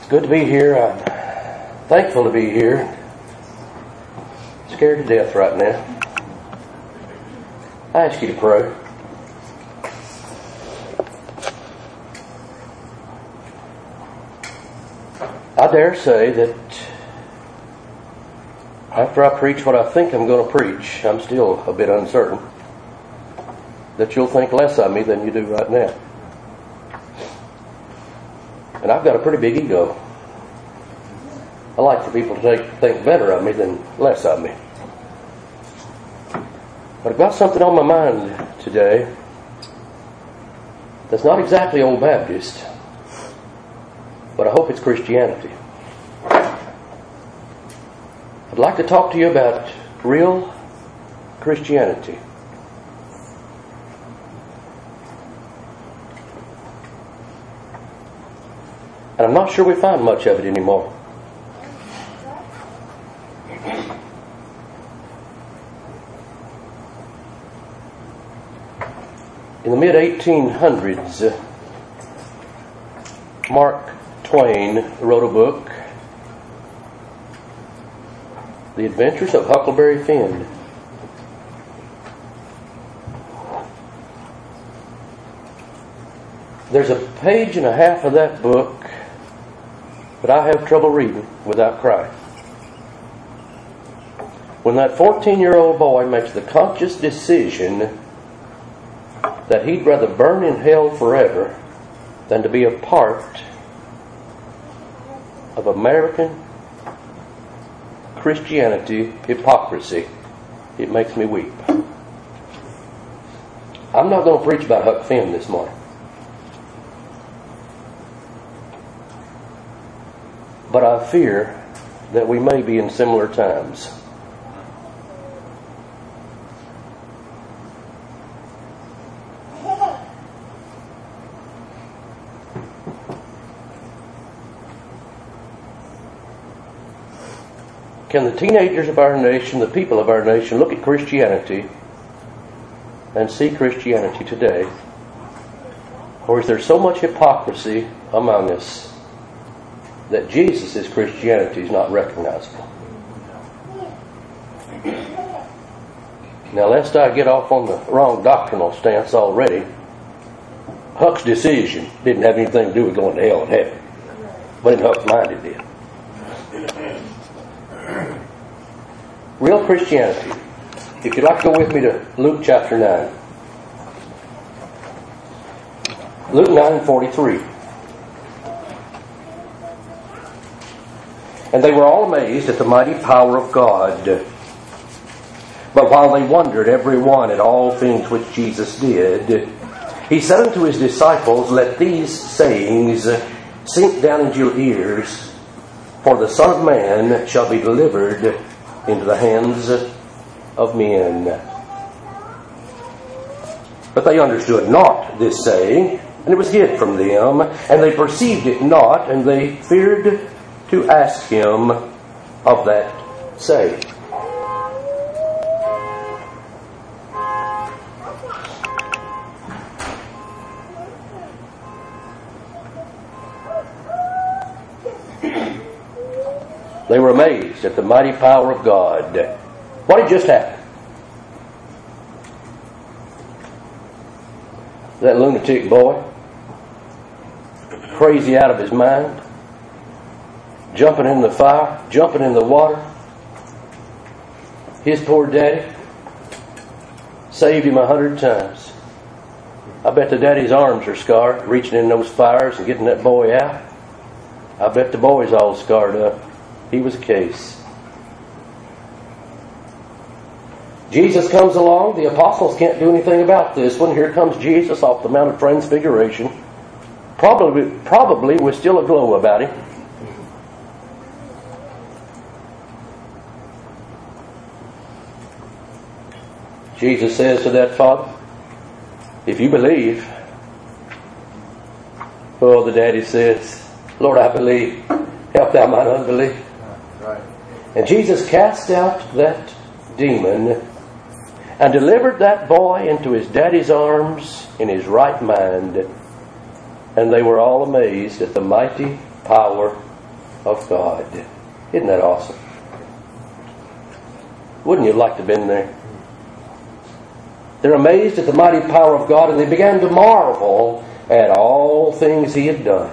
Good to be here. I'm thankful to be here. Scared to death right now. I ask you to pray. I dare say that after I preach what I think I'm going to preach, I'm still a bit uncertain that you'll think less of me than you do right now. And I've got a pretty big ego. I like for people to think better of me than less of me. But I've got something on my mind today that's not exactly Old Baptist, but I hope it's Christianity. I'd like to talk to you about real Christianity. And I'm not sure we find much of it anymore. In the mid-1800s, Mark Twain wrote a book, The Adventures of Huckleberry Finn. There's a page and a half of that book that I have trouble reading without crying. When that 14-year-old boy makes the conscious decision that he'd rather burn in hell forever than to be a part of American Christianity hypocrisy, it makes me weep. I'm not going to preach about Huck Finn this morning. But I fear that we may be in similar times. Can the teenagers of our nation, the people of our nation, look at Christianity and see Christianity today? Or is there so much hypocrisy among us that Jesus' Christianity is not recognizable? Now, lest I get off on the wrong doctrinal stance already, Huck's decision didn't have anything to do with going to hell and heaven. But in Huck's mind it did. Real Christianity. If you'd like to go with me to Luke chapter 9. Luke 9:43. And they were all amazed at the mighty power of God. But while they wondered every one at all things which Jesus did, he said unto his disciples, Let these sayings sink down into your ears, for the Son of Man shall be delivered into the hands of men. But they understood not this saying, and it was hid from them, and they perceived it not, and they feared to ask him of that saying. They were amazed at the mighty power of God. What had just happened? That lunatic boy, crazy out of his mind, jumping in the fire, jumping in the water. His poor daddy saved him 100 times. I bet the daddy's arms are scarred, reaching in those fires and getting that boy out. I bet the boy's all scarred up. He was a case. Jesus comes along. The apostles can't do anything about this one. Here comes Jesus off the Mount of Transfiguration. Probably with still a glow about him. Jesus says to that father, if you believe. Oh, the daddy says, Lord, I believe. Help thou mine unbelief. Right. And Jesus cast out that demon and delivered that boy into his daddy's arms in his right mind. And they were all amazed at the mighty power of God. Isn't that awesome? Wouldn't you like to have been there? They're amazed at the mighty power of God, and they began to marvel at all things He had done.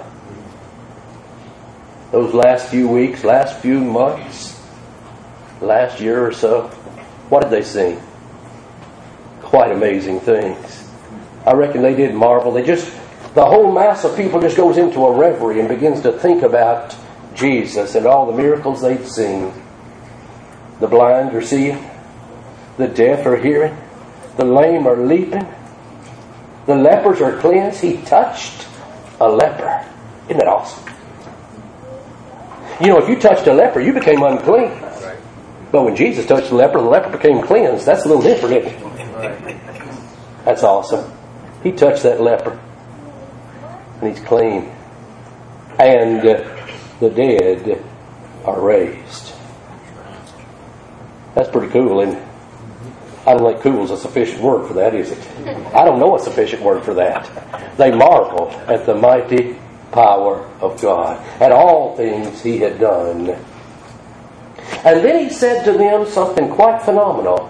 Those last few weeks, last few months, last year or so, what did they sing? Quite amazing things. I reckon they did marvel. The whole mass of people just goes into a reverie and begins to think about Jesus and all the miracles they've seen. The blind are seeing, the deaf are hearing, the lame are leaping, the lepers are cleansed. He touched a leper. Isn't that awesome? You know, if you touched a leper, you became unclean. But when Jesus touched the leper became cleansed. That's a little different, isn't it? That's awesome. He touched that leper, and he's clean. And the dead are raised. That's pretty cool, isn't it? I don't think cool is a sufficient word for that, is it? I don't know a sufficient word for that. They marveled at the mighty power of God, at all things He had done. And then He said to them something quite phenomenal.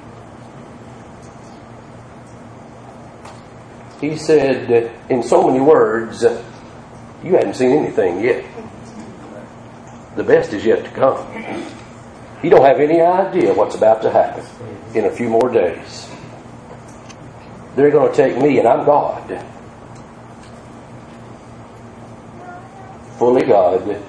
He said, in so many words, you hadn't seen anything yet. The best is yet to come. You don't have any idea what's about to happen in a few more days. They're going to take me, and I'm God. Fully God.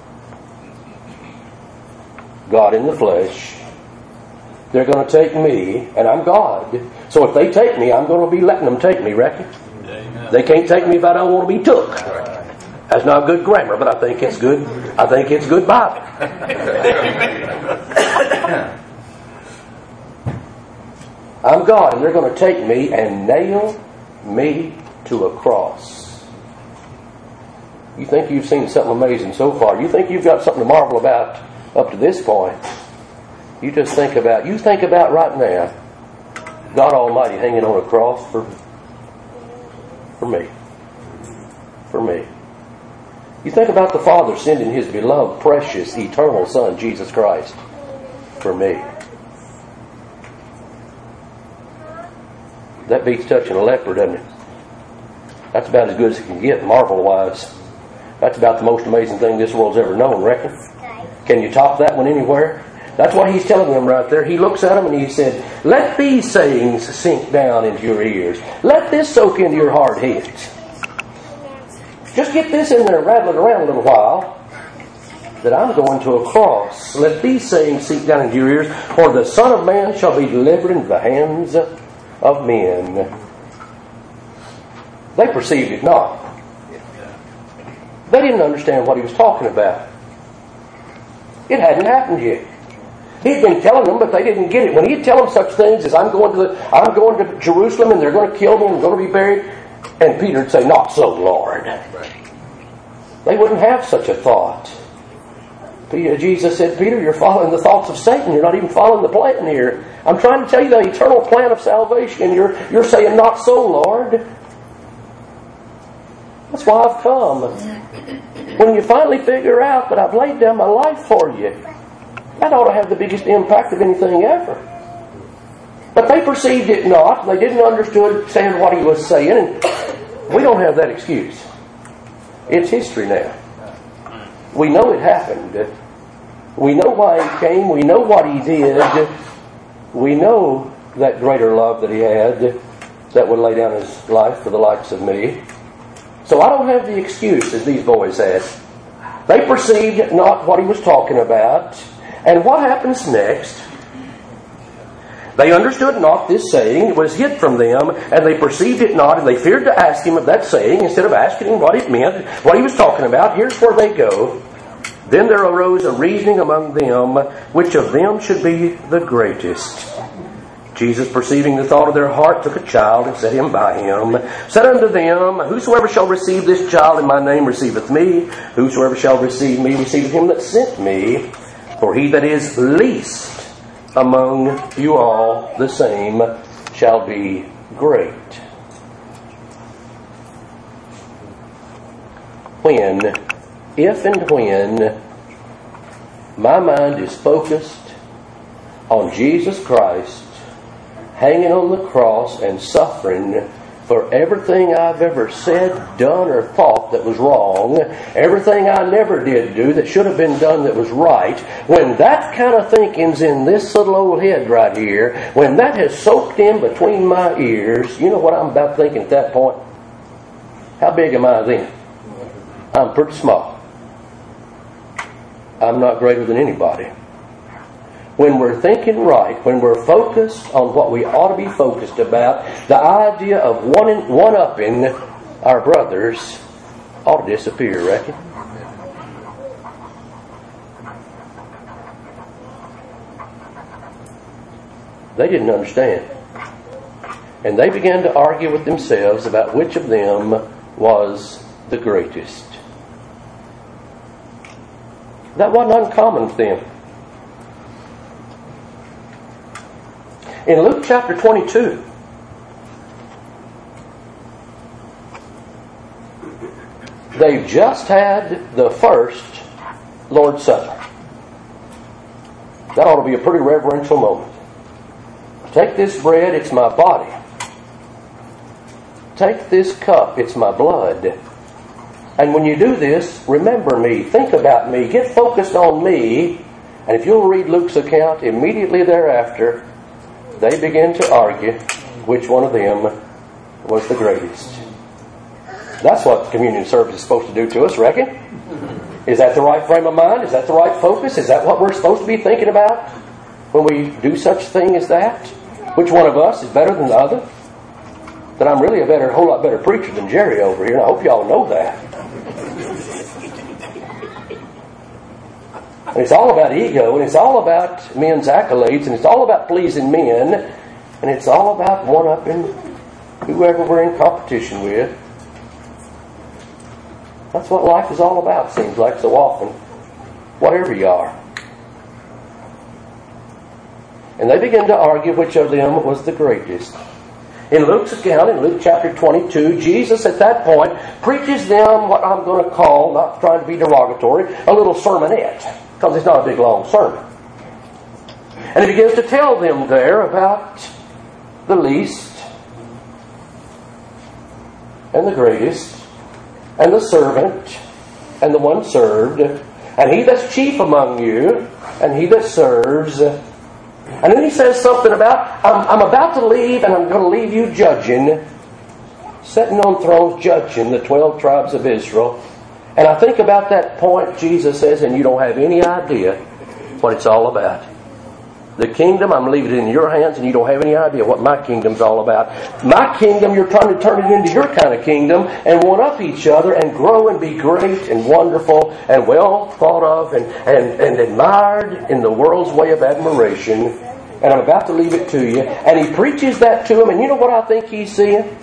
God in the flesh. They're going to take me, and I'm God. So if they take me, I'm going to be letting them take me, reckon? Amen. They can't take me if I don't want to be took. That's not good grammar, but I think it's good. I think it's good Bible. I'm God, and they're going to take me and nail me to a cross. You think you've seen something amazing so far. You think you've got something to marvel about up to this point. You just think about right now, God Almighty hanging on a cross for me. For me. You think about the Father sending His beloved, precious, eternal Son, Jesus Christ, for me. That beats touching a leper, doesn't it? That's about as good as it can get, marvel-wise. That's about the most amazing thing this world's ever known, reckon? Can you top that one anywhere? That's what He's telling them right there. He looks at them and He said, let these sayings sink down into your ears. Let this soak into your hard heads. Just get this in there, rattling around a little while, that I'm going to a cross. Let these sayings sink down into your ears, for the Son of Man shall be delivered into the hands of men. They perceived it not. They didn't understand what He was talking about. It hadn't happened yet. He'd been telling them, but they didn't get it. When He'd tell them such things as I'm going to Jerusalem and they're going to kill me and I'm going to be buried, and Peter would say, not so, Lord. They wouldn't have such a thought. Jesus said, Peter, you're following the thoughts of Satan. You're not even following the plan here. I'm trying to tell you the eternal plan of salvation, and you're saying, not so, Lord. That's why I've come. When you finally figure out that I've laid down my life for you, that ought to have the biggest impact of anything ever. But they perceived it not. They didn't understand what He was saying. And we don't have that excuse. It's history now. We know it happened. We know why He came. We know what He did. We know that greater love that He had that would lay down His life for the likes of me. So I don't have the excuse as these boys had. They perceived not what He was talking about. And what happens next? They understood not this saying. It was hid from them, and they perceived it not, and they feared to ask Him of that saying. Instead of asking Him what it meant, what He was talking about, here's where they go. Then there arose a reasoning among them, which of them should be the greatest. Jesus, perceiving the thought of their heart, took a child and set him by him. Said unto them, whosoever shall receive this child in my name receiveth me. Whosoever shall receive me receiveth him that sent me. For he that is least among you all, the same shall be great. If and when My mind is focused on Jesus Christ hanging on the cross and suffering for everything I've ever said, done, or thought that was wrong, everything I never did do that should have been done that was right. When that kind of thinking's in this little old head right here, when that has soaked in between my ears, you know what I'm about thinking at that point? How big am I then? I'm pretty small. I'm not greater than anybody. When we're thinking right, when we're focused on what we ought to be focused about, the idea of one-upping our brothers ought to disappear, I reckon. They didn't understand. And they began to argue with themselves about which of them was the greatest. That wasn't uncommon for them. In Luke chapter 22, they've just had the first Lord's Supper. That ought to be a pretty reverential moment. Take this bread, it's my body. Take this cup, it's my blood. And when you do this, remember me, think about me, get focused on me. And if you'll read Luke's account, immediately thereafter, they begin to argue which one of them was the greatest. That's what communion service is supposed to do to us, reckon? Is that the right frame of mind? Is that the right focus? Is that what we're supposed to be thinking about when we do such thing as that? Which one of us is better than the other? That I'm really a whole lot better preacher than Jerry over here, and I hope y'all know that. And it's all about ego, and it's all about men's accolades, and it's all about pleasing men, and it's all about one-upping whoever we're in competition with. That's what life is all about, seems like so often. Whatever you are. And they begin to argue which of them was the greatest. In Luke's account, in Luke chapter 22, Jesus at that point preaches them what I'm going to call, not trying to be derogatory, a little sermonette. Because it's not a big long sermon. And he begins to tell them there about the least and the greatest and the servant and the one served and he that's chief among you and he that serves. And then he says something about, I'm about to leave and I'm going to leave you judging, sitting on thrones judging the 12 tribes of Israel. And I think about that point, Jesus says, and you don't have any idea what it's all about. The kingdom, I'm leaving it in your hands, and you don't have any idea what my kingdom's all about. My kingdom, you're trying to turn it into your kind of kingdom and one up each other and grow and be great and wonderful and well thought of and admired in the world's way of admiration. And I'm about to leave it to you. And he preaches that to them, and you know what I think he's seeing?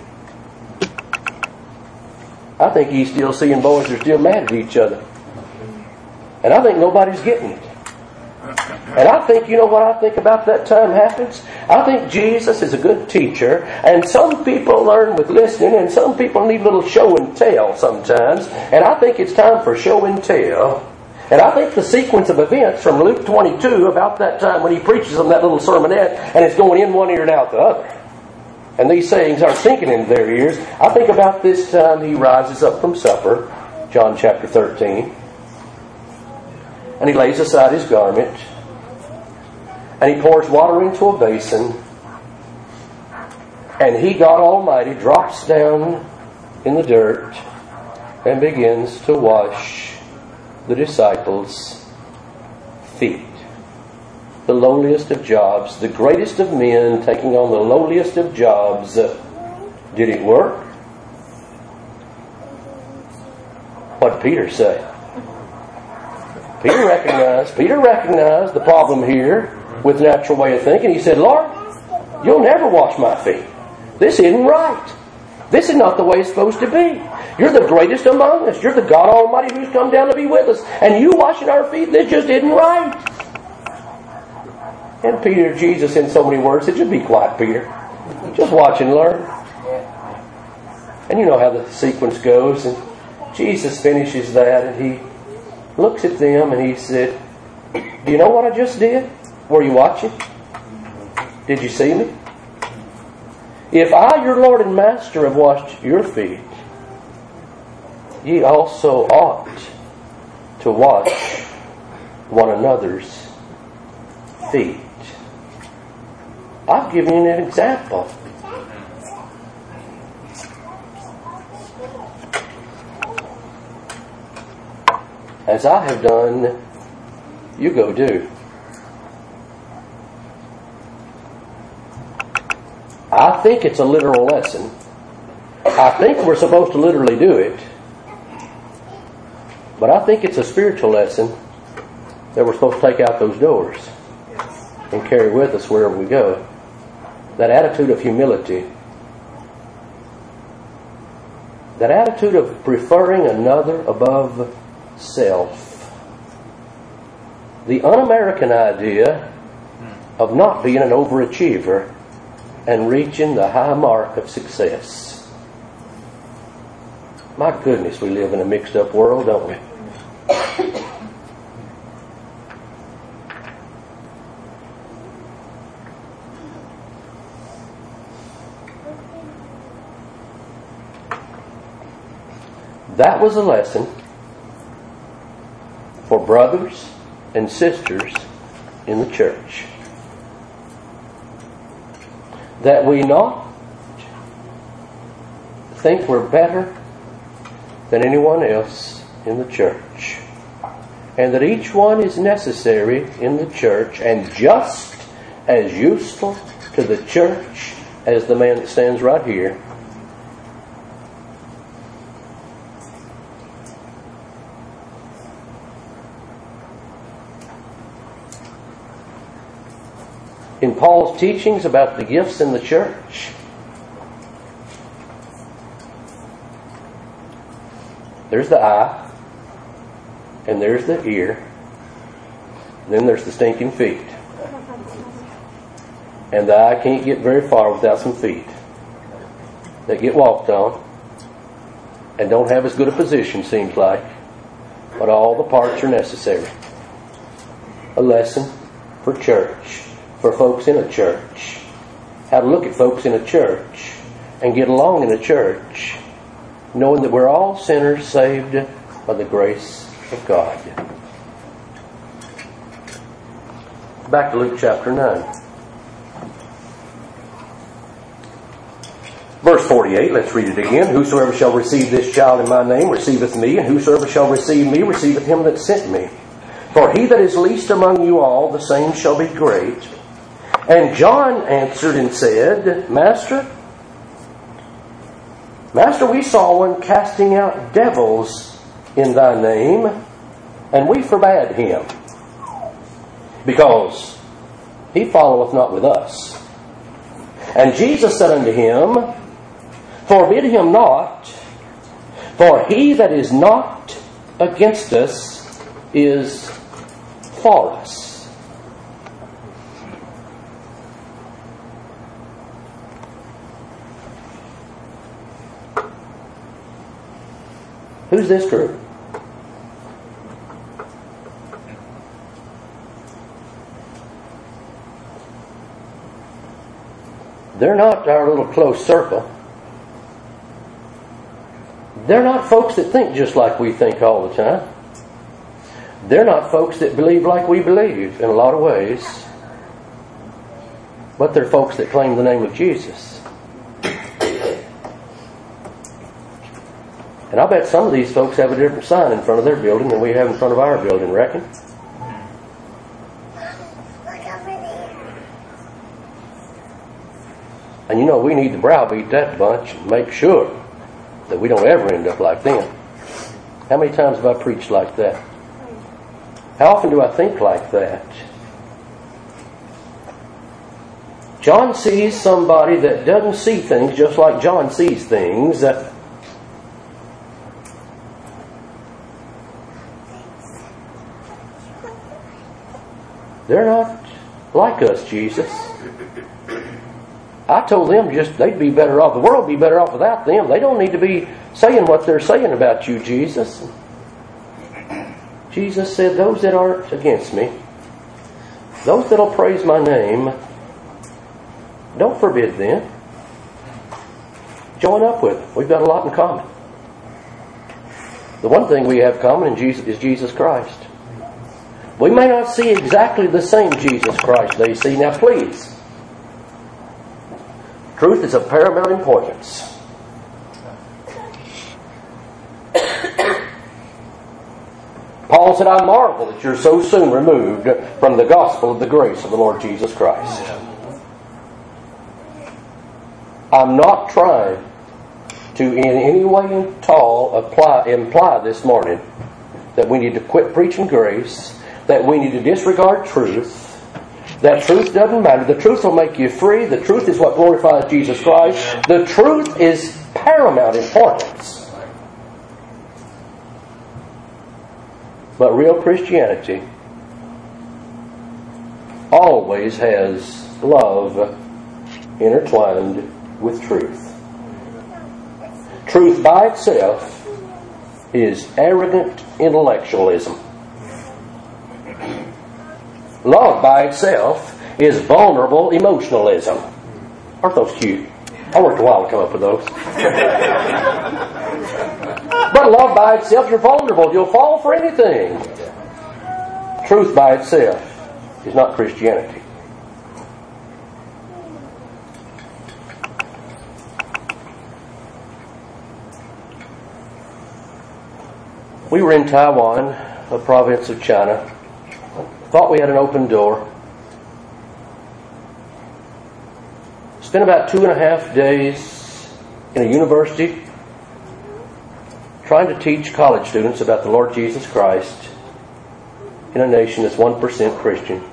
I think he's still seeing boys who are still mad at each other. And I think nobody's getting it. And I think, you know what I think about that time happens? I think Jesus is a good teacher, and some people learn with listening, and some people need a little show and tell sometimes. And I think it's time for show and tell. And I think the sequence of events from Luke 22, about that time when he preaches them that little sermonette, and it's going in one ear and out the other. And these sayings are sinking into their ears. I think about this time he rises up from supper, John chapter 13. And he lays aside his garment. And he pours water into a basin. And he, God Almighty, drops down in the dirt and begins to wash the disciples' feet. The lowliest of jobs, the greatest of men taking on the lowliest of jobs. Did it work? What did Peter say? Peter recognized the problem here with the natural way of thinking. He said, Lord, you'll never wash my feet. This isn't right. This is not the way it's supposed to be. You're the greatest among us. You're the God Almighty who's come down to be with us. And you washing our feet, this just isn't right. And Peter, Jesus in so many words said, just be quiet, Peter. Just watch and learn. And you know how the sequence goes. And Jesus finishes that and he looks at them and he said, Do you know what I just did? Were you watching? Did you see me? If I, your Lord and Master, have washed your feet, ye also ought to wash one another's feet. I've given you an example. As I have done, you go do. I think it's a literal lesson. I think we're supposed to literally do it. But I think it's a spiritual lesson that we're supposed to take out those doors and carry with us wherever we go. That attitude of humility. That attitude of preferring another above self. The un-American idea of not being an overachiever and reaching the high mark of success. My goodness, we live in a mixed up world, don't we? That was a lesson for brothers and sisters in the church. That we not think we're better than anyone else in the church. And that each one is necessary in the church and just as useful to the church as the man that stands right here. In Paul's teachings about the gifts in the church, there's the eye, and there's the ear, and then there's the stinking feet. And the eye can't get very far without some feet that get walked on and don't have as good a position, seems like, but all the parts are necessary. A lesson for church. For folks in a church, how to look at folks in a church and get along in a church, knowing that we're all sinners saved by the grace of God. Back to Luke chapter 9. Verse 48, let's read it again. Whosoever shall receive this child in my name receiveth me, and whosoever shall receive me receiveth him that sent me. For he that is least among you all, the same shall be great. And John answered and said, Master, we saw one casting out devils in thy name, and we forbade him, because he followeth not with us. And Jesus said unto him, Forbid him not, for he that is not against us is for us. Who's this group? They're not our little close circle. They're not folks that think just like we think all the time. They're not folks that believe like we believe in a lot of ways. But they're folks that claim the name of Jesus. And I bet some of these folks have a different sign in front of their building than we have in front of our building, reckon? And you know, we need to browbeat that bunch and make sure that we don't ever end up like them. How many times have I preached like that? How often do I think like that? John sees somebody that doesn't see things just like John sees things. They're not like us, Jesus. I told them just they'd be better off. The world would be better off without them. They don't need to be saying what they're saying about you, Jesus. Jesus said, those that aren't against me, those that'll praise my name, don't forbid them. Join up with them. We've got a lot in common. The one thing we have common in Jesus is Jesus Christ. We may not see exactly the same Jesus Christ they see. Now please, truth is of paramount importance. Paul said, I marvel that you're so soon removed from the gospel of the grace of the Lord Jesus Christ. I'm not trying to in any way at all imply this morning that we need to quit preaching grace, that we need to disregard truth, that truth doesn't matter. The truth will make you free. The truth is what glorifies Jesus Christ. The truth is paramount importance. But real Christianity always has love intertwined with truth. Truth by itself is arrogant intellectualism. Love by itself is vulnerable emotionalism. Aren't those cute? I worked a while to come up with those. But love by itself, you're vulnerable. You'll fall for anything. Truth by itself is not Christianity. We were in Taiwan, a province of China. Thought we had an open door. Spent about 2.5 days in a university trying to teach college students about the Lord Jesus Christ in a nation that's 1% Christian.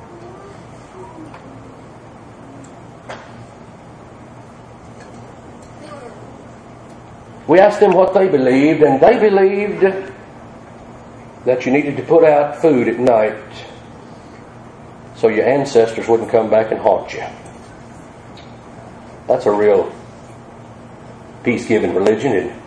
We asked them what they believed, and they believed that you needed to put out food at night so your ancestors wouldn't come back and haunt you. That's a real peace-giving religion, isn't it?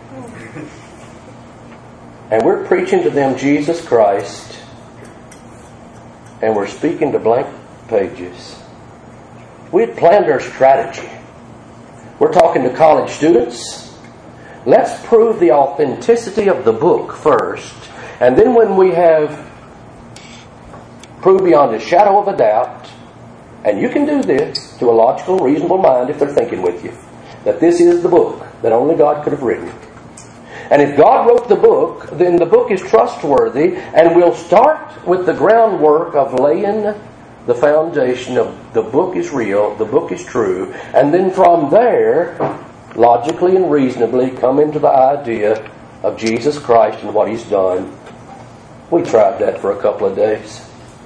And we're preaching to them Jesus Christ, and we're speaking to blank pages. We had planned our strategy. We're talking to college students. Let's prove the authenticity of the book first, and then when we have proved beyond a shadow of a doubt, and you can do this to a logical, reasonable mind if they're thinking with you, that this is the book that only God could have written. And if God wrote the book, then the book is trustworthy, and we'll start with the groundwork of laying the foundation of the book is real, the book is true, and then from there, logically and reasonably come into the idea of Jesus Christ and what He's done. We tried that for a couple of days.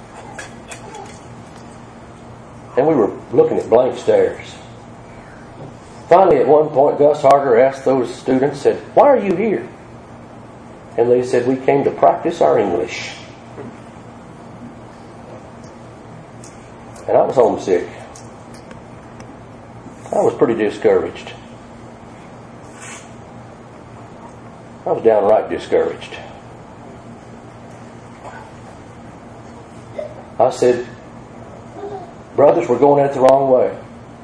And we were looking at blank stares. Finally, at one point, Gus Harder asked those students, said, "Why are you here?" And they said, "We came to practice our English." And I was homesick. I was pretty discouraged. I was downright discouraged. I said, "Brothers, we're going at it the wrong way.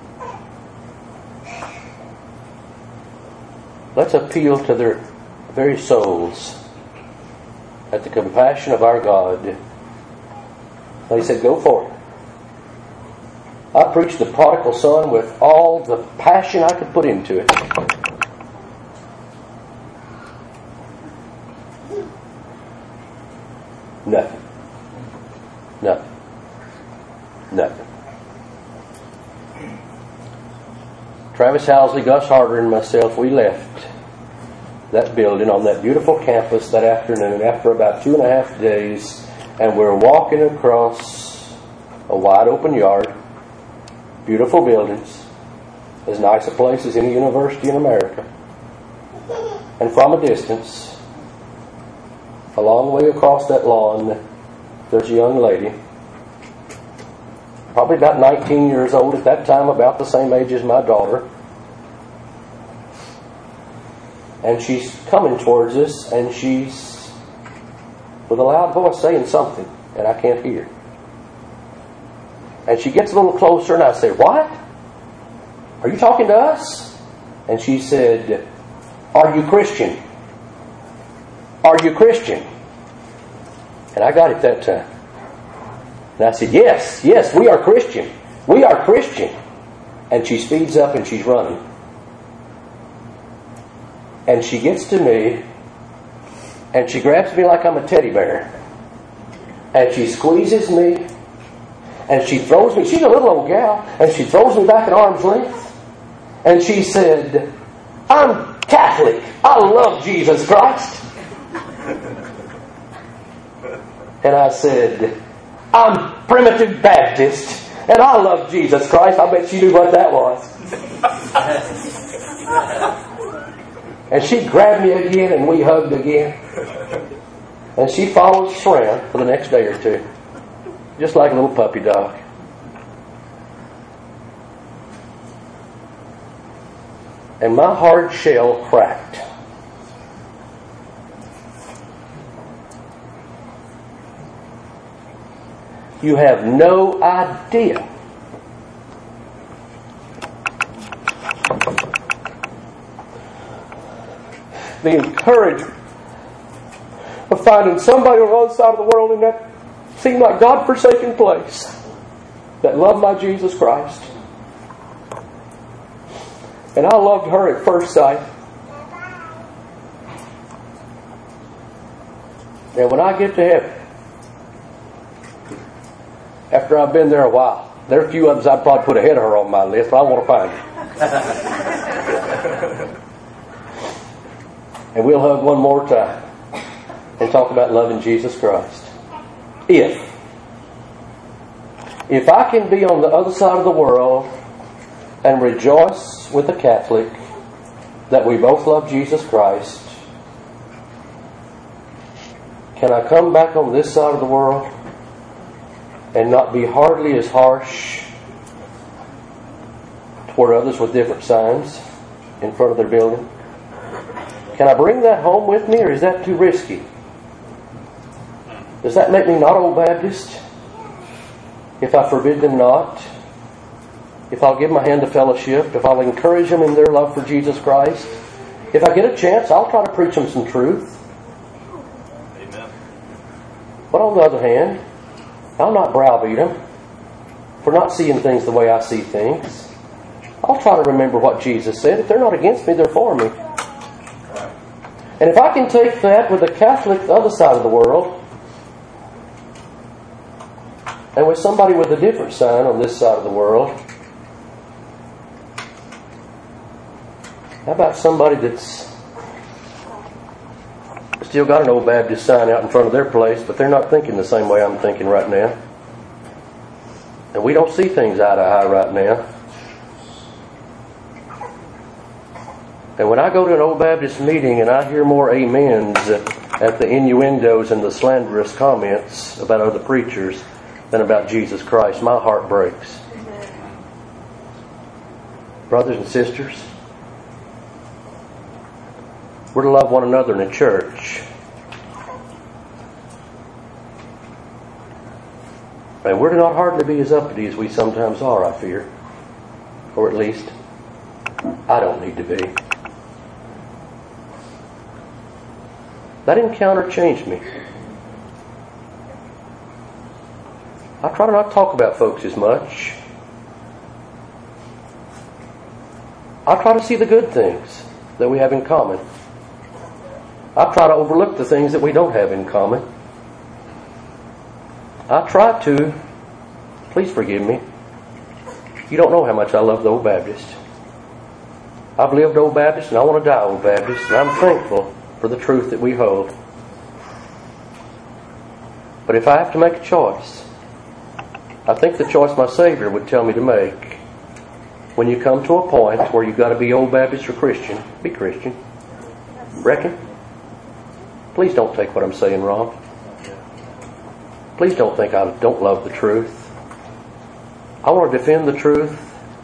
Let's appeal to their very souls at the compassion of our God." They said, "Go for it." I preached the prodigal son with all the passion I could put into it. Nothing. Nothing. Nothing. Travis Housley, Gus Harder, and myself, we left that building on that beautiful campus that afternoon after about 2.5 days, and we're walking across a wide open yard, beautiful buildings, as nice a place as any university in America. And from a distance, a long way across that lawn, there's a young lady, probably about 19 years old at that time, about the same age as my daughter. And she's coming towards us, and she's with a loud voice saying something, and I can't hear. And she gets a little closer, and I say, "What? Are you talking to us?" And she said, "Are you Christian? Are you Christian?" And I got it that time. And I said, yes, we are Christian. We are Christian." And she speeds up and she's running. And she gets to me, and she grabs me like I'm a teddy bear. And she squeezes me, and she throws me. She's a little old gal, and she throws me back at arm's length. And she said, "I'm Catholic. I love Jesus Christ." And I said, "I'm Primitive Baptist, and I love Jesus Christ." I bet she knew what that was. And she grabbed me again, and we hugged again. And she followed us around for the next day or two, just like a little puppy dog. And my hard shell cracked. You have no idea the encouragement of finding somebody on the other side of the world in that seemed like God-forsaken place that loved my Jesus Christ. And I loved her at first sight. And when I get to heaven, after I've been there a while, there are a few others I'd probably put ahead of her on my list, but I want to find her. And we'll hug one more time and talk about loving Jesus Christ. If I can be on the other side of the world and rejoice with a Catholic that we both love Jesus Christ, can I come back on this side of the world and not be hardly as harsh toward others with different signs in front of their building? Can I bring that home with me, or is that too risky? Does that make me not Old Baptist? If I forbid them not? If I'll give my hand to fellowship? If I'll encourage them in their love for Jesus Christ? If I get a chance, I'll try to preach them some truth. Amen. But on the other hand, I'll not browbeat them for not seeing things the way I see things. I'll try to remember what Jesus said. If they're not against me, they're for me. And if I can take that with a Catholic the other side of the world, and with somebody with a different sign on this side of the world, how about somebody that's still got an Old Baptist sign out in front of their place, but they're not thinking the same way I'm thinking right now? And we don't see things eye to eye right now. And when I go to an Old Baptist meeting and I hear more amens at the innuendos and the slanderous comments about other preachers than about Jesus Christ, my heart breaks. Brothers and sisters, we're to love one another in the church. And we're to not hardly be as uppity as we sometimes are, I fear. Or at least, I don't need to be. That encounter changed me. I try to not talk about folks as much. I try to see the good things that we have in common. I try to overlook the things that we don't have in common. I try to, please forgive me, you don't know how much I love the Old Baptist. I've lived Old Baptist and I want to die Old Baptist, and I'm thankful for the truth that we hold. But if I have to make a choice, I think the choice my Savior would tell me to make. When you come to a point where you've got to be Old Baptist or Christian, be Christian. Reckon? Please don't take what I'm saying wrong. Please don't think I don't love the truth. I want to defend the truth.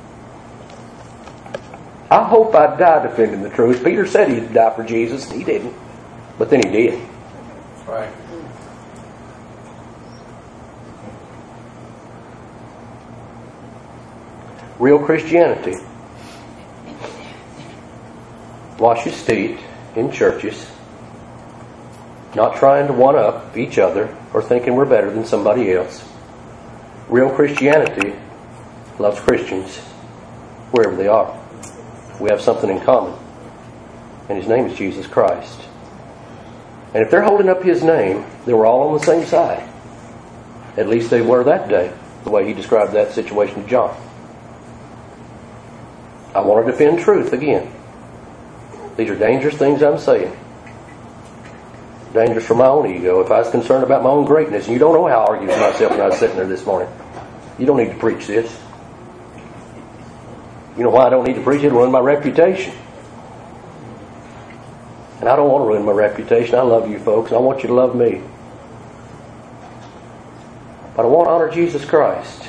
I hope I die defending the truth. Peter said he'd die for Jesus. He didn't. But then he did. Right. Real Christianity. Wash his feet in churches. Not trying to one-up each other or thinking we're better than somebody else. Real Christianity loves Christians wherever they are. We have something in common. And his name is Jesus Christ. And if they're holding up his name, then we're all on the same side. At least they were that day, the way he described that situation to John. I want to defend truth again. These are dangerous things I'm saying. Dangerous for my own ego. If I was concerned about my own greatness, and you don't know how I argued with myself when I was sitting there this morning, you don't need to preach this. You know why I don't need to preach it? It'll ruin my reputation. And I don't want to ruin my reputation. I love you folks. I want you to love me. But I want to honor Jesus Christ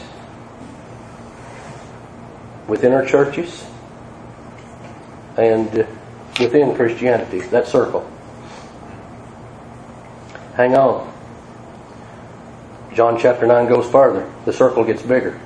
within our churches and within Christianity, that circle. Hang on. John chapter 9 goes further. The circle gets bigger.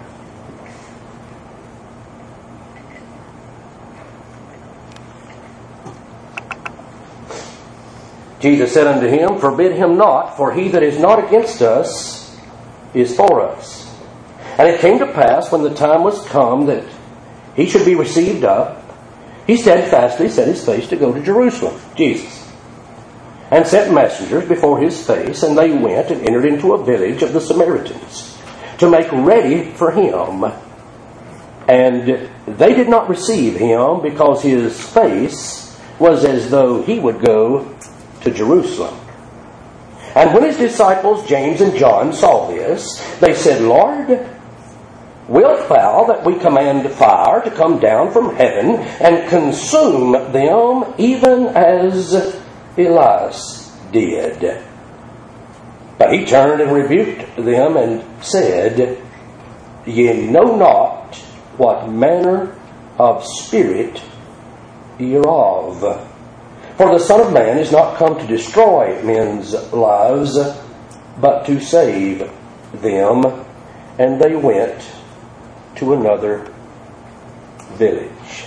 Jesus said unto him, Forbid him not, for he that is not against us is for us. And it came to pass, when the time was come that he should be received up, he steadfastly set his face to go to Jerusalem, Jesus, and sent messengers before his face, and they went and entered into a village of the Samaritans, to make ready for him. And they did not receive him, because his face was as though he would go to Jerusalem. And when his disciples James and John saw this, they said, Lord, wilt thou that we command fire to come down from heaven and consume them, even as Elias did? But he turned and rebuked them and said, Ye know not what manner of spirit ye are of. For the Son of Man is not come to destroy men's lives, but to save them. And they went to another village.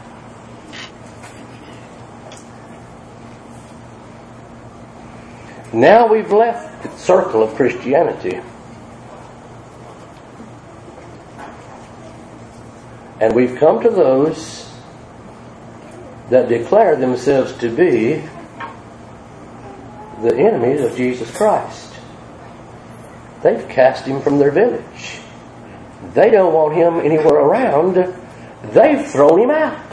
Now we've left the circle of Christianity. And we've come to those that declare themselves to be the enemies of Jesus Christ. They've cast him from their village. They don't want him anywhere around. They've thrown him out.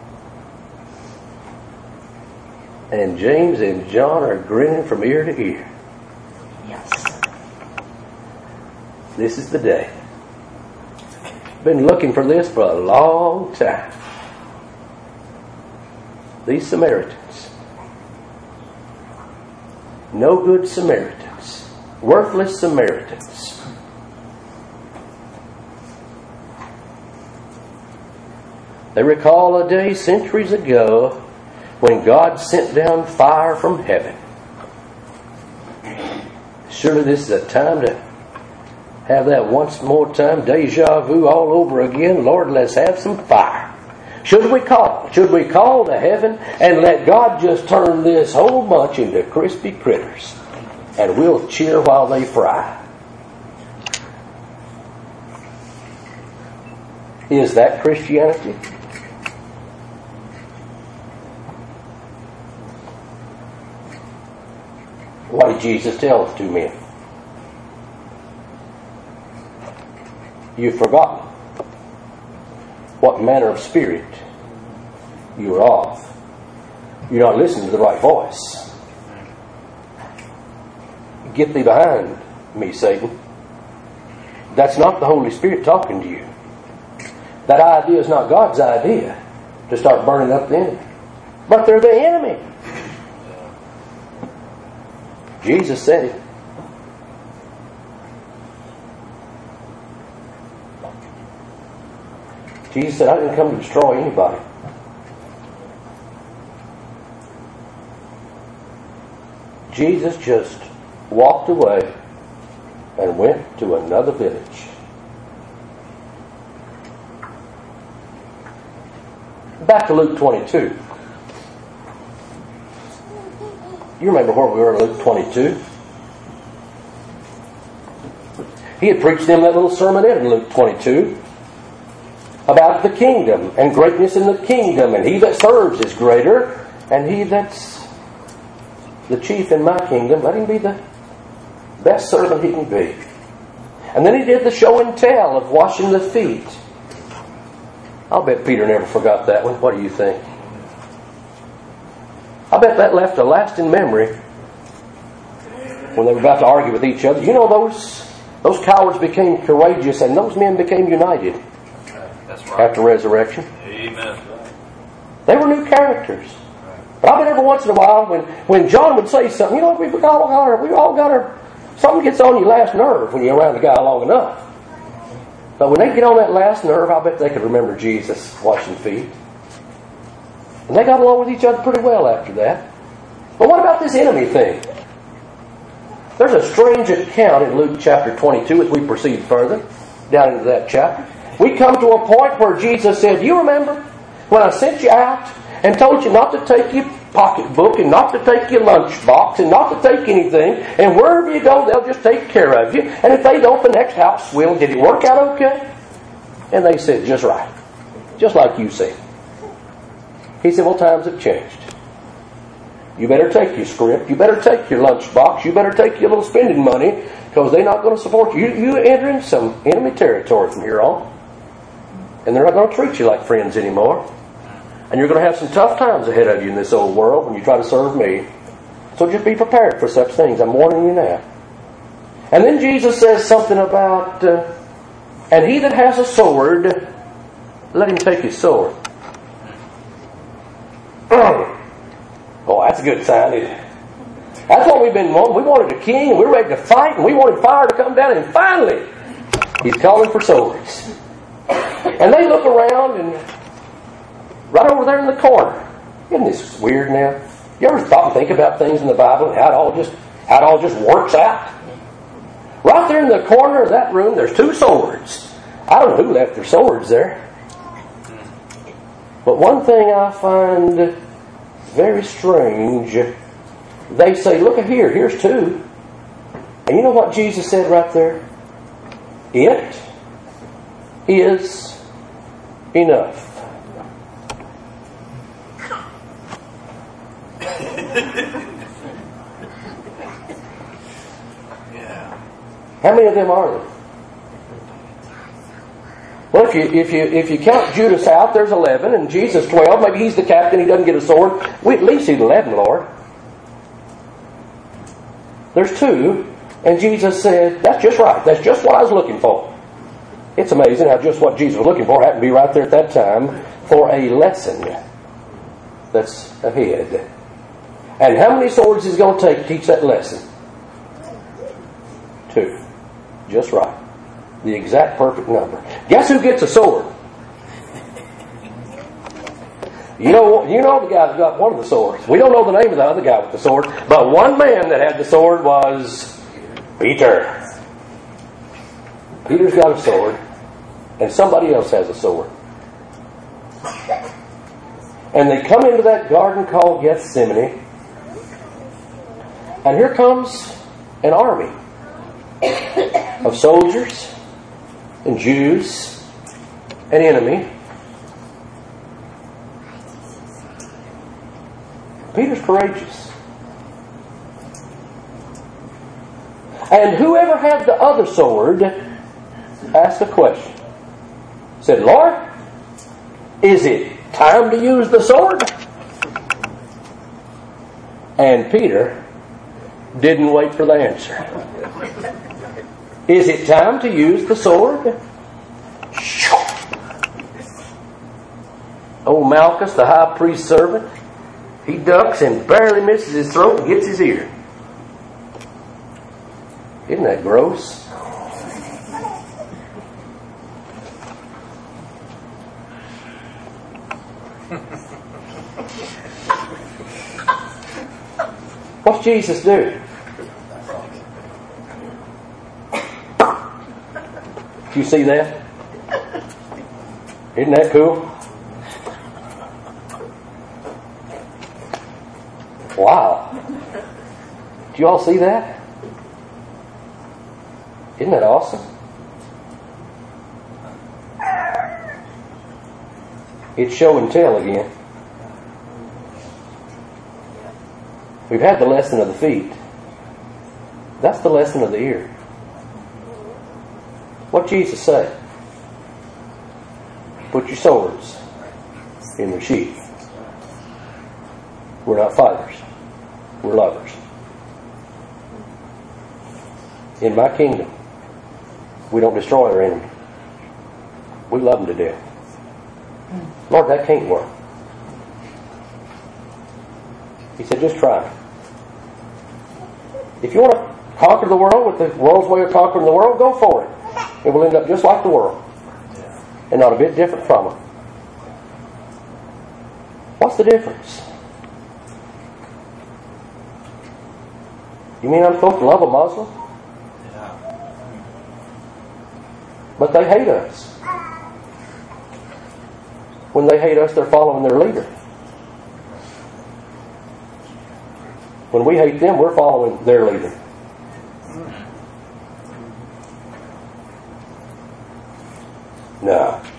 And James and John are grinning from ear to ear. Yes. This is the day. Been looking for this for a long time. These Samaritans. No good Samaritans. Worthless Samaritans. They recall a day centuries ago when God sent down fire from heaven. Surely this is a time to have that once more time deja vu all over again. Lord, let's have some fire. Should we call? Should we call to heaven and let God just turn this whole bunch into crispy critters? And we'll cheer while they fry. Is that Christianity? What did Jesus tell the two men? You've forgotten what manner of spirit you are of. You're not listening to the right voice. Get thee behind me, Satan. That's not the Holy Spirit talking to you. That idea is not God's idea to start burning up the enemy. But they're the enemy. Jesus said it. Jesus said, I didn't come to destroy anybody. Jesus just walked away and went to another village. Back to Luke 22. You remember where we were in Luke 22? He had preached them that little sermonette in Luke 22 about the kingdom and greatness in the kingdom, and he that serves is greater, and he that's the chief in my kingdom, let him be the best servant he can be. And then he did the show and tell of washing the feet. I'll bet Peter never forgot that one. What do you think? I bet that left a lasting memory when they were about to argue with each other. You know, those cowards became courageous, and those men became united. That's right. After resurrection. Amen. They were new characters. But I bet every once in a while when John would say something, you know, we all got our, something gets on your last nerve when you're around the guy long enough. But when they get on that last nerve, I bet they could remember Jesus washing feet. And they got along with each other pretty well after that. But what about this enemy thing? There's a strange account in Luke chapter 22 as we proceed further down into that chapter. We come to a point where Jesus said, you remember when I sent you out and told you not to take your pocketbook and not to take your lunchbox and not to take anything, and wherever you go they'll just take care of you, and if they don't, the next house will. Did it work out okay? And they said, just right, just like you said. He said, well, times have changed. You better take your script, you better take your lunchbox, you better take your little spending money, because they're not going to support you. You enter in some enemy territory from here on, and they're not going to treat you like friends anymore. And you're going to have some tough times ahead of you in this old world when you try to serve me. So just be prepared for such things. I'm warning you now. And then Jesus says something about, and he that has a sword, let him take his sword. Oh, that's a good sign, isn't it? That's what we've been wanting. We wanted a king, and we were ready to fight, and we wanted fire to come down, and finally, he's calling for swords. And they look around, and right over there in the corner. Isn't this weird now? You ever thought and think about things in the Bible and how it all just works out? Right there in the corner of that room, there's two swords. I don't know who left their swords there. But one thing I find very strange, they say, look at here, here's two. And you know what Jesus said right there? It is enough. Yeah. How many of them are there? Well, if you count Judas out, there's 11, and Jesus 12. Maybe he's the captain. He doesn't get a sword. We at least need 11, Lord. There's 2, and Jesus said, "That's just right. That's just what I was looking for." It's amazing how just what Jesus was looking for happened to be right there at that time for a lesson that's ahead. And how many swords is it going to take to teach that lesson? 2. Just right. The exact perfect number. Guess who gets a sword? You know the guy that got one of the swords. We don't know the name of the other guy with the sword, but one man that had the sword was Peter. Peter's got a sword, and somebody else has a sword. And they come into that garden called Gethsemane, and here comes an army of soldiers and Jews, an enemy. Peter's courageous. And whoever had the other sword asked a question. Said, "Lord, is it time to use the sword?" And Peter didn't wait for the answer. Is it time to use the sword? Old Malchus, the high priest's servant, he ducks and barely misses his throat and gets his ear. Isn't that gross? What's Jesus do? You see that? Isn't that cool? Wow. Do you all see that? Isn't that awesome? It's show and tell again. We've had the lesson of the feet. That's the lesson of the ear. What Jesus say? Put your swords in their sheath. We're not fighters. We're lovers. In my kingdom, we don't destroy our enemy. We love them to death. Lord, that can't work. He said, just try it. If you want to conquer the world with the world's way of conquering the world, go for it. It will end up just like the world. And not a bit different from it. What's the difference? You mean I'm supposed to love a Muslim? But they hate us. When they hate us, they're following their leader. When we hate them, we're following their leader. No.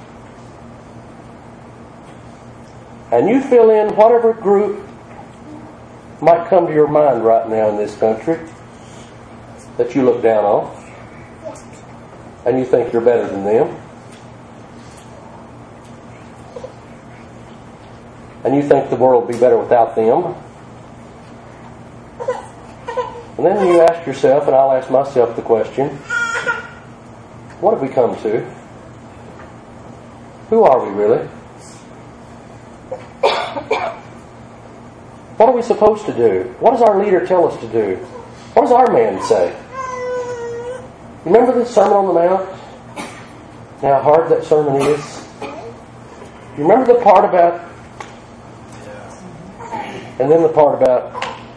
And you fill in whatever group might come to your mind right now in this country that you look down on and you think you're better than them. And you think the world would be better without them. And then you ask yourself, and I'll ask myself the question, what have we come to? Who are we really? What are we supposed to do? What does our leader tell us to do? What does our man say? Remember the Sermon on the Mount? And how hard that sermon is? You remember the part about, and then the part about,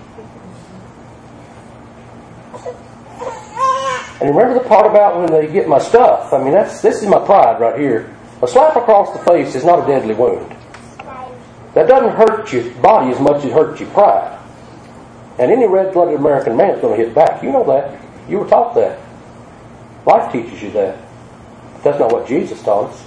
and remember the part about when they get my stuff? I mean, this is my pride right here. A slap across the face is not a deadly wound. That doesn't hurt your body as much as it hurts your pride. And any red-blooded American man is going to hit back. You know that. You were taught that. Life teaches you that. But that's not what Jesus taught us.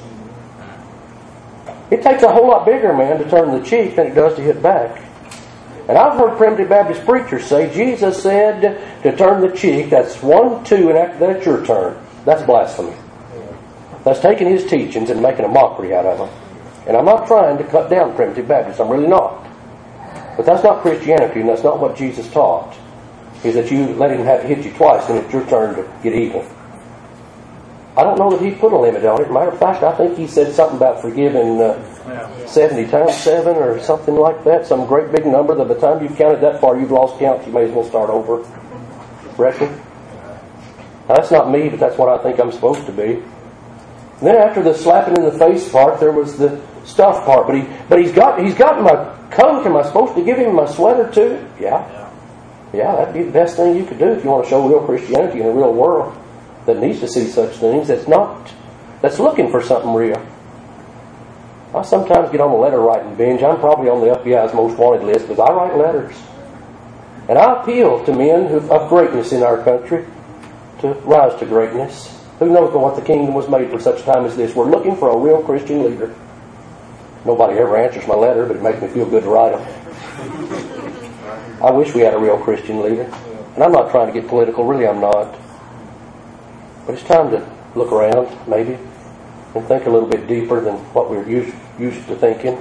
It takes a whole lot bigger man to turn the cheek than it does to hit back. And I've heard Primitive Baptist preachers say, Jesus said to turn the cheek, that's 1, 2, and after that it's your turn. That's blasphemy. That's taking his teachings and making a mockery out of them. And I'm not trying to cut down Primitive Baptists. I'm really not. But that's not Christianity, and that's not what Jesus taught. Is that you let him have to hit you twice, and it's your turn to get even. I don't know that he put a limit on it. Matter of fact, I think he said something about forgiving 70 times 7 or something like that. Some great big number that by the time you've counted that far, you've lost count. You may as well start over. Reckon? Now, that's not me, but that's what I think I'm supposed to be. And then after the slapping in the face part, there was the stuff part. But he's got my coat. Am I supposed to give him my sweater too? Yeah, that'd be the best thing you could do if you want to show real Christianity in the real world that needs to see such things. That's looking for something real. I sometimes get on the letter writing binge. I'm probably on the FBI's most wanted list because I write letters. And I appeal to men of greatness in our country to rise to greatness. Who knows what the kingdom was made for such a time as this? We're looking for a real Christian leader. Nobody ever answers my letter, but it makes me feel good to write them. I wish we had a real Christian leader. And I'm not trying to get political. Really, I'm not. But it's time to look around, maybe, and think a little bit deeper than what we're used to thinking.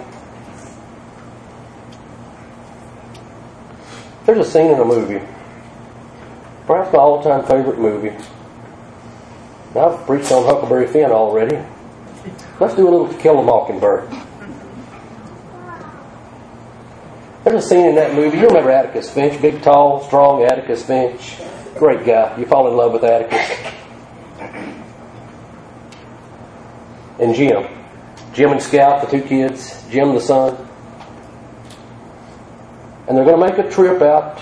There's a scene in a movie, perhaps my all-time favorite movie. Now, I've preached on Huckleberry Finn already. Let's do a little To Kill a Mockingbird. There's a scene in that movie. You remember Atticus Finch, big, tall, strong Atticus Finch. Great guy. You fall in love with Atticus. And Jim. Jim and Scout, the 2 kids. Jim, the son. And they're going to make a trip out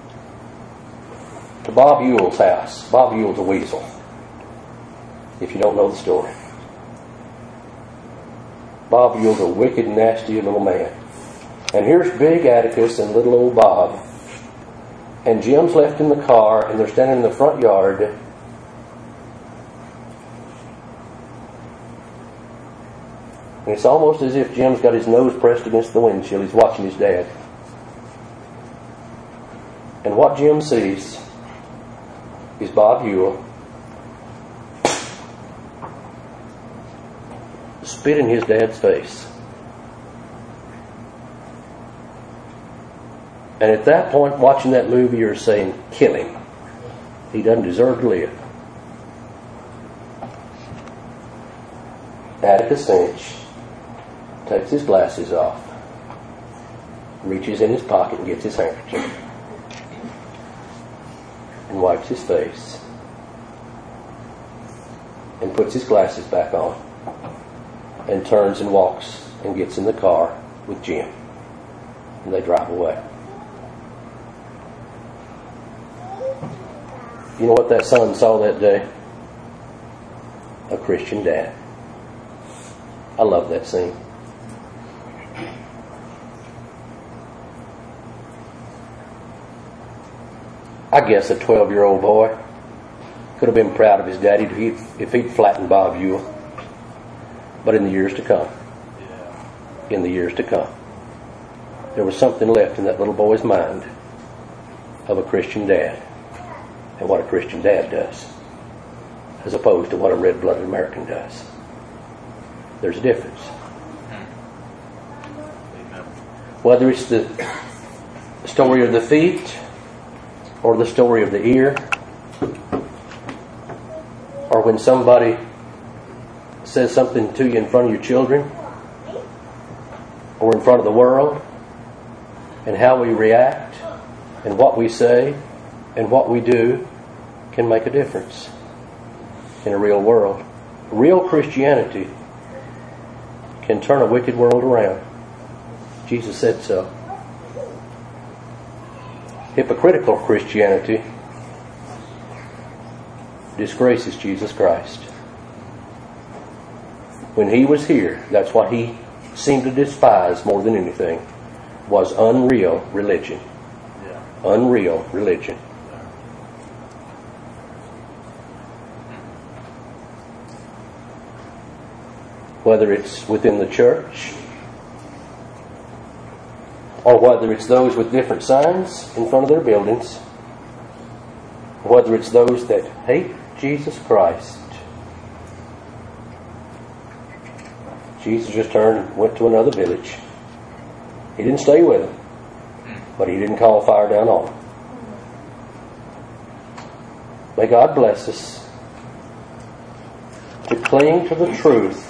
to Bob Eul's house. Bob Eul's a weasel, if you don't know the story. Bob Eul's a wicked, nasty little man. And here's big Atticus and little old Bob. And Jim's left in the car, and they're standing in the front yard. And it's almost as if Jim's got his nose pressed against the windshield. He's watching his dad. And what Jim sees is Bob Ewell spit in his dad's face. And at that point, watching that movie, you're saying, kill him. He doesn't deserve to live. Atticus Finch takes his glasses off, reaches in his pocket and gets his handkerchief, and wipes his face, and puts his glasses back on, and turns and walks and gets in the car with Jim. And they drive away. You know what that son saw that day? A Christian dad. I love that scene. I guess a 12-year-old boy could have been proud of his daddy if he'd flattened Bob Ewell. But in the years to come, there was something left in that little boy's mind of a Christian dad and what a Christian dad does, as opposed to what a red-blooded American does. There's a difference. Whether it's the story of the feet, or the story of the ear, or when somebody says something to you in front of your children, or in front of the world, and how we react, and what we say, and what we do can make a difference in a real world. Real Christianity can turn a wicked world around. Jesus said so. Hypocritical Christianity disgraces Jesus Christ. When he was here, that's what he seemed to despise more than anything, was unreal religion. Unreal religion. Whether it's within the church, or whether it's those with different signs in front of their buildings, whether it's those that hate Jesus Christ. Jesus just turned and went to another village. He didn't stay with them, but he didn't call fire down on them. May God bless us to cling to the truth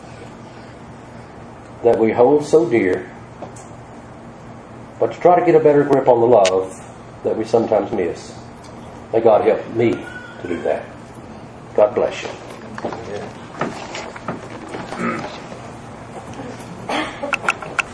that we hold so dear, but to try to get a better grip on the love that we sometimes miss. May God help me to do that. God bless you.